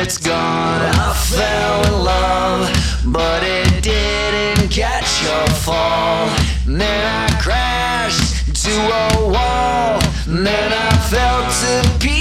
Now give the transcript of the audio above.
it's gone. I fell in love, but it didn't catch your fall. And then I crashed to a wall, and then I fell to pieces.